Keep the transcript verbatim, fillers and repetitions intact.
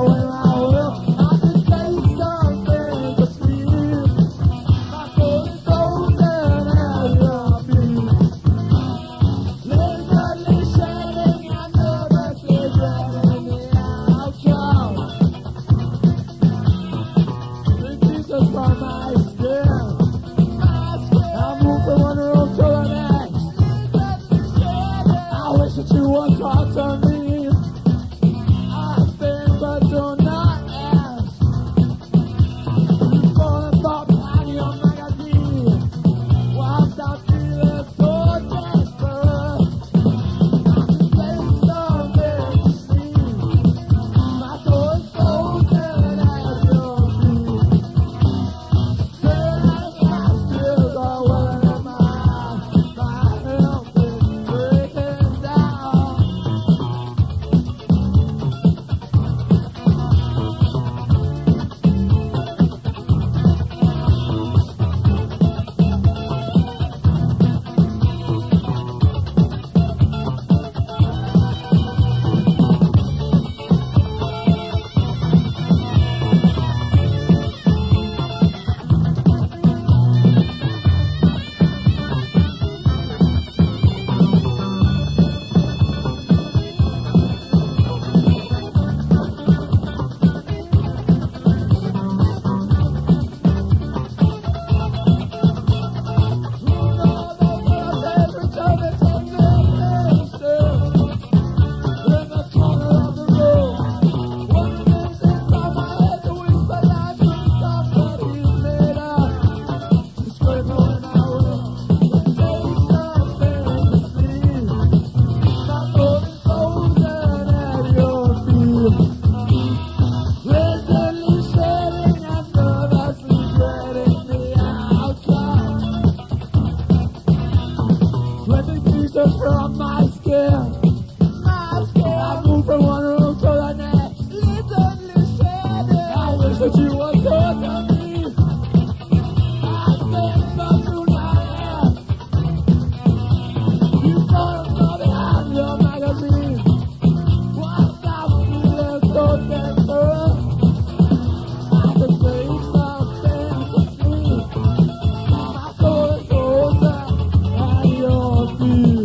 From my skin, my skin. I move from one room to the next. Literally shedding. I wish that you were good to me. I think but do not have. You don't know that I'm your magazine. What's up, feeling so desperate? I can say something to me. My soul is older at your feet.